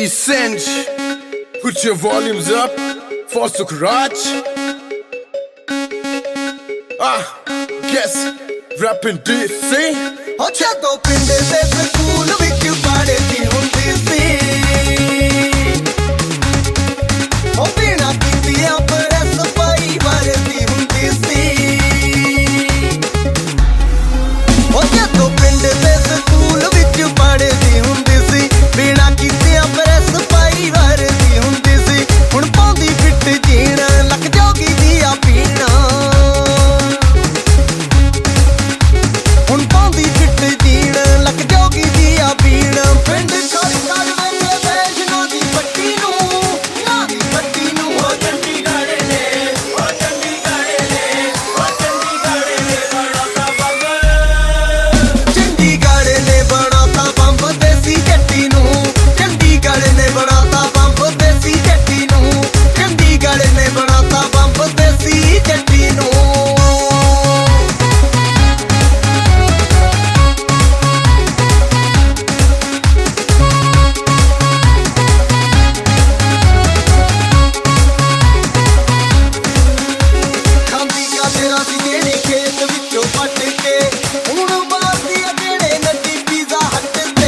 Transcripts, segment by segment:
Cinch. Put your volumes up for Sukraj. Guess rapping DC. ਹੋ ਜਦੋਂ ਪਿੰਡ ਦੇ ਸਕੂਲ ਵਿੱਚ ਪੜ੍ਹਦੀ ਹੁੰਦੀ ਸੀ ਉਹ ਬਿਨਾਂ ਕੀਤਿਆਂ ਪ੍ਰੈਸ ਪਾਈ ਵਰਦੀ ਹੁੰਦੀ ਸੀ ਹੋ ਜਦੋਂ ਪਿੰਡ ਦੇ ਸਕੂਲ ਵਿੱਚ ਪੜ੍ਹਦੀ ਹੁੰਦੀ ਸੀ ਬਿਨਾਂ ਕੀਤਿਆਂ ਪ੍ਰੈਸ ਪਾਈ ਵਰਦੀ ਹੁੰਦੀ ਸੀ ਹੁਣ ਪਾਉਂਦੀ ਫਿੱਟ ਜੀਣ ਲੱਗ ਜਾਊਗੀ ਜੀ ਆ ਪੀਣਾ ਹੁਣ ਪਾਉਂਦੀ ਫਿੱਟ ਜੀਣ ਲੱਗ ਜਾਊਗੀ ਜੀ ਆ ਪੀਣ ਪਿੰਡ ਛੱਡ ਕਰ ਵੇਲੇ ਵੈਸ਼ਨੋ ਦੀ ਪੱਟੀ ਨੂੰ ਨਾ ਦੀ ਪੱਟੀ ਨੂੰ ਹੋ ਚੰਡੀਗੜ੍ਹ ਨੇ ਹੋ ਚੰਡੀਗੜ੍ਹ ਨੇ ਹੋ ਚੰਡੀਗੜ੍ਹ ਨੇ ਬਣਾਤਾ ਬੰਬ ਚੰਡੀਗੜ੍ਹ ਨੇ ਬਣਾਤਾ ਬੰਬ ਦੇਸੀ ਜੱਟੀ ਨੂੰ ਚੰਡੀਗੜ੍ਹ ਨੇ ਬਣਾਤਾ ਬੰਬ ਦੇਸੀ ਜੱਟੀ ਨੂੰ ਚੰਡੀਗੜ੍ਹ ਨੇ ਬਣਾਤਾ ਬੰਬ ਦੇਸੀ ਜੱਟੀ ਨੂੰ ਤੇਰਾ ਸੀ ਜਿਹੜੇ ਖੇਤ ਵਿੱਚੋਂ ਪੱਟ ਕੇ ਹੁਣ ਬਾਦੀ ਆ ਜਿਹੜੇ ਨੱਡੀ ਪੀਜ਼ਾ ਹੱਟ ਤੇ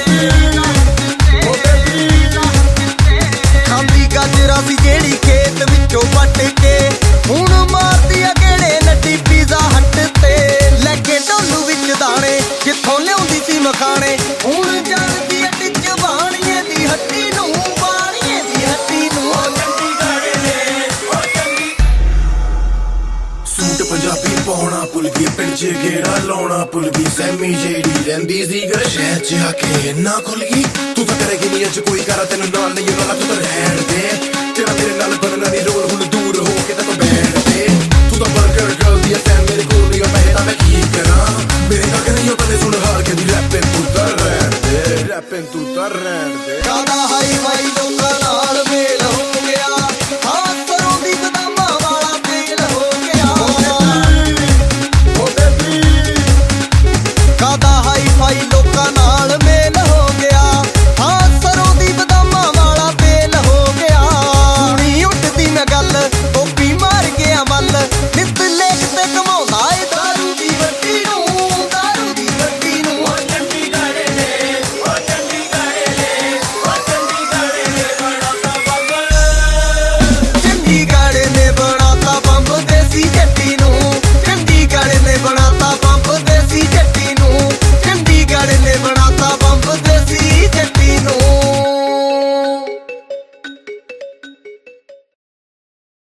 ਖਾਂਦੀ ਗਾਜਰਾਂ ਸੀ ਜਿਹੜੀ ਖੇਤ ਵਿੱਚੋਂ ਪੱਟ ਕੇ ਹੁਣ ਮਾਰਦੀ ਆ ਜਿਹੜੇ ਨੱਡੀ ਪੀਜ਼ਾ ਹੱਟ ਤੇ ਲੈ ਕੇ ਢੋਲੂ ਵਿੱਚ ਦਾਣੇ ਜਿੱਥੋਂ ਲਿਆਉਂਦੀ ਸੀ ਮਖਾਣੇ ਹੁਣ ਜਲਦੀ ਅੱਡ ਬਾਣੀਏ ਦੀ ਹੱਟੀ ਨੂੰ ਬਾਣੀਏ ਦੀ ਹੱਟੀ ਨੂੰ ਸੂਟ ਪੰਜਾਬੀ ਪਾਉਣਾ ਭੁੱਲ ਗਈ ਪਿੰਡ 'ਚ ਗੇੜਾ ਲਾਉਣਾ ਭੁੱਲ ਗਈ ਸੈਮੀ ਜਿਹੜੀ ਰਹਿੰਦੀ ਸੀ ਘਰ ਸ਼ਹਿਰ 'ਚ ਆ ਕੇ ਨਾ ਖੁੱਲ ਗਈ ਤੂੰ ਤਾਂ ਕਰੇਗੀ ਨਹੀਂ ਅੱਜ ਕੋਈ ਕਰਾ ਤੈਨੂੰ ਨਾਲ ਨਹੀਂ ਰੋਲਾ ਤੂੰ ਤਾਂ ਰਹਿਣ ਦੇ ਤੇਰਾ ਮੇਰੇ ਨਾਲ ਬਣਨਾ ਨਹੀਂ ਰੋਲ ਹੁਣ ਦੂਰ ਹੋ ਕੇ ਤਾਂ ਬੈਠ